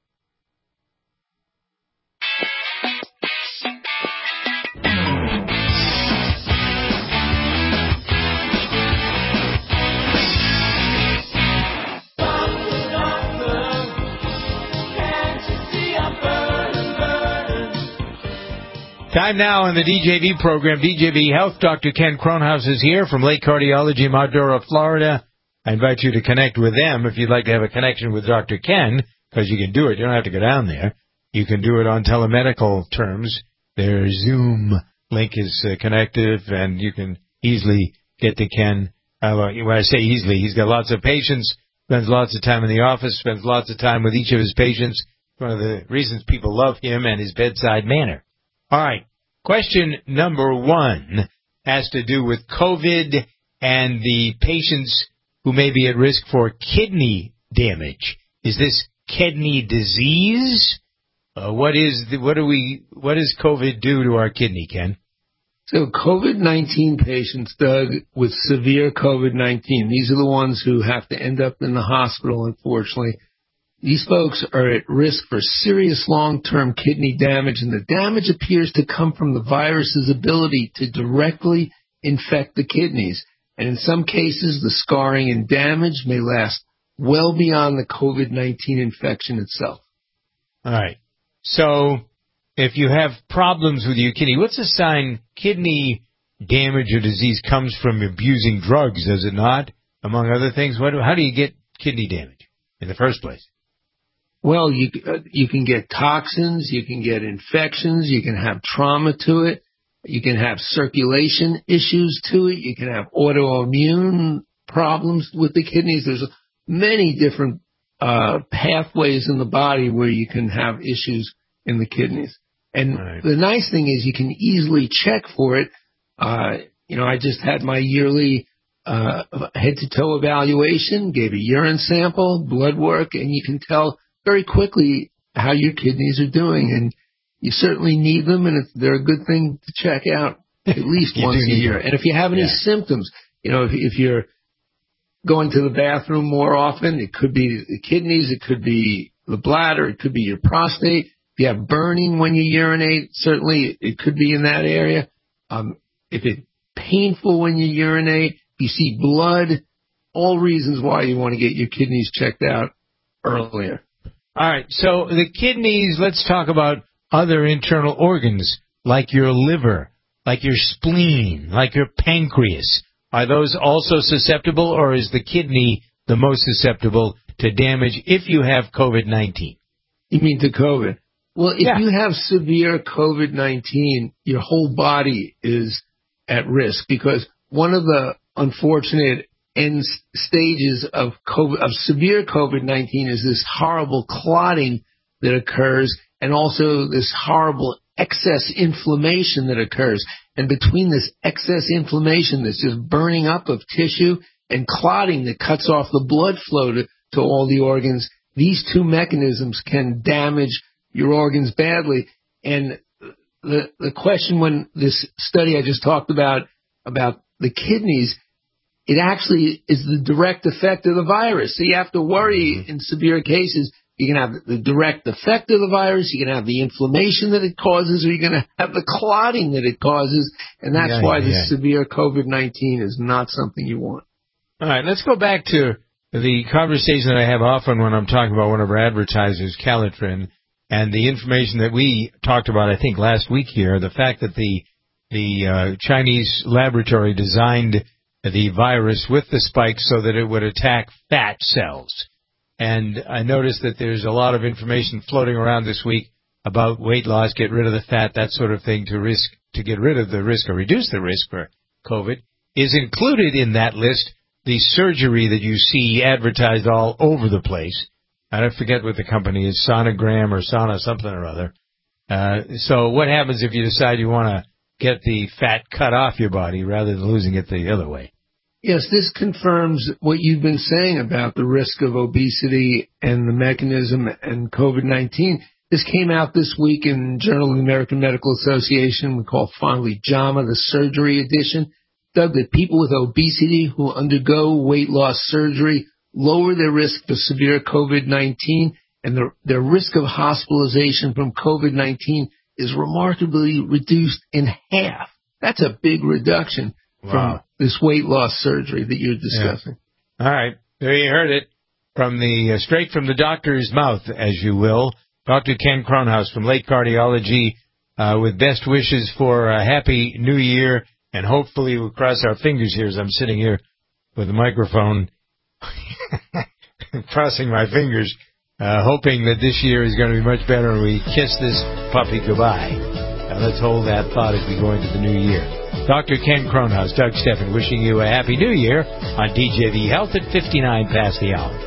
Time now in the D J V program, D J V Health. Doctor Ken Kronhaus is here from Lake Cardiology, Madura, Florida. I invite you to connect with them if you'd like to have a connection with Doctor Ken, because you can do it. You don't have to go down there. You can do it on telemedical terms. Their Zoom link is uh, connected, and you can easily get to Ken. Uh, when I say easily, he's got lots of patients, spends lots of time in the office, spends lots of time with each of his patients. One of the reasons people love him and his bedside manner. All right. Question number one has to do with COVID and the patients who may be at risk for kidney damage. Is this kidney disease? Uh, what is the, what do we what does COVID do to our kidney, Ken? So COVID nineteen patients, Doug, with severe COVID nineteen, these are the ones who have to end up in the hospital, unfortunately. These folks are at risk for serious long-term kidney damage, and the damage appears to come from the virus's ability to directly infect the kidneys. And in some cases, the scarring and damage may last well beyond the COVID nineteen infection itself. All right. So if you have problems with your kidney, what's a sign kidney damage or disease comes from abusing drugs, does it not? Among other things, what, how do you get kidney damage in the first place? Well, you uh, you can get toxins, you can get infections, you can have trauma to it, you can have circulation issues to it, you can have autoimmune problems with the kidneys. There's many different uh pathways in the body where you can have issues in the kidneys. And right. The nice thing is you can easily check for it. Uh, you know, I just had my yearly uh head-to-toe evaluation, gave a urine sample, blood work, and you can tell very quickly how your kidneys are doing, and you certainly need them, and it's, they're a good thing to check out at least once a year. And if you have any yeah. symptoms, you know, if, if you're going to the bathroom more often, it could be the kidneys, it could be the bladder, it could be your prostate. If you have burning when you urinate, certainly it could be in that area. Um, if it's painful when you urinate, if you see blood, all reasons why you want to get your kidneys checked out earlier. All right, so the kidneys, let's talk about other internal organs, like your liver, like your spleen, like your pancreas. Are those also susceptible, or is the kidney the most susceptible to damage if you have COVID nineteen? You mean to COVID? Well, if yeah. you have severe COVID nineteen, your whole body is at risk, because one of the unfortunate end stages of COVID, of severe COVID nineteen is this horrible clotting that occurs, and also this horrible excess inflammation that occurs. And between this excess inflammation that's just burning up of tissue and clotting that cuts off the blood flow to, to all the organs, these two mechanisms can damage your organs badly. And the the question when this study I just talked about, about the kidneys, it actually is the direct effect of the virus. So you have to worry in severe cases. You can have the direct effect of the virus, you can have the inflammation that it causes, or you're going to have the clotting that it causes. And that's yeah, why yeah. the severe COVID nineteen is not something you want. All right, let's go back to the conversation that I have often when I'm talking about one of our advertisers, Calitrin, and the information that we talked about, I think, last week here, the fact that the the uh, Chinese laboratory designed the virus with the spike so that it would attack fat cells. And I noticed that there's a lot of information floating around this week about weight loss, get rid of the fat, that sort of thing, to risk to get rid of the risk or reduce the risk for COVID. Is included in that list the surgery that you see advertised all over the place. I don't forget what the company is, Sonogram or Sauna something or other. Uh, so what happens if you decide you want to get the fat cut off your body rather than losing it the other way? Yes, this confirms what you've been saying about the risk of obesity and the mechanism and COVID nineteen. This came out this week in Journal of the American Medical Association. We call fondly JAMA, the surgery edition. Doug, that people with obesity who undergo weight loss surgery lower their risk for severe COVID nineteen, and their, their risk of hospitalization from COVID nineteen is remarkably reduced in half. That's a big reduction wow. from this weight loss surgery that you're discussing. Yeah. All right. There you heard it. From the uh, straight from the doctor's mouth, as you will. Doctor Ken Kronhaus from Lake Cardiology, uh, with best wishes for a happy new year, and hopefully we'll cross our fingers here as I'm sitting here with a microphone, crossing my fingers, uh, hoping that this year is going to be much better and we kiss this puppy goodbye. Uh, let's hold that thought as we go into the new year. Doctor Ken Kronhaus, Doug Steffen, wishing you a happy new year on D J V Health at fifty-nine past the hour.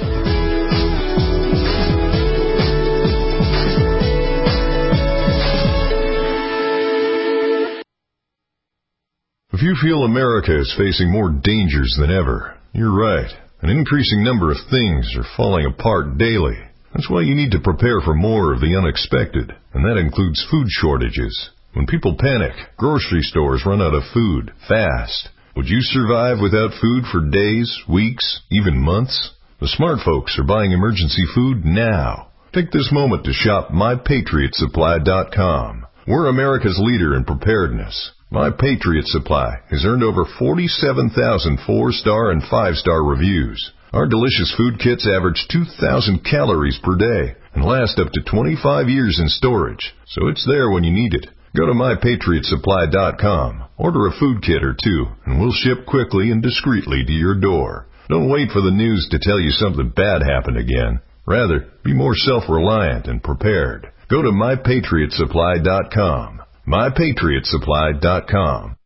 If you feel America is facing more dangers than ever, you're right. An increasing number of things are falling apart daily. That's why you need to prepare for more of the unexpected, and that includes food shortages. When people panic, grocery stores run out of food fast. Would you survive without food for days, weeks, even months? The smart folks are buying emergency food now. Take this moment to shop my patriot supply dot com. We're America's leader in preparedness. My Patriot Supply has earned over forty-seven thousand four-star and five-star reviews. Our delicious food kits average two thousand calories per day and last up to twenty-five years in storage, so it's there when you need it. Go to my patriot supply dot com, order a food kit or two, and we'll ship quickly and discreetly to your door. Don't wait for the news to tell you something bad happened again. Rather, be more self-reliant and prepared. Go to my patriot supply dot com. my patriot supply dot com.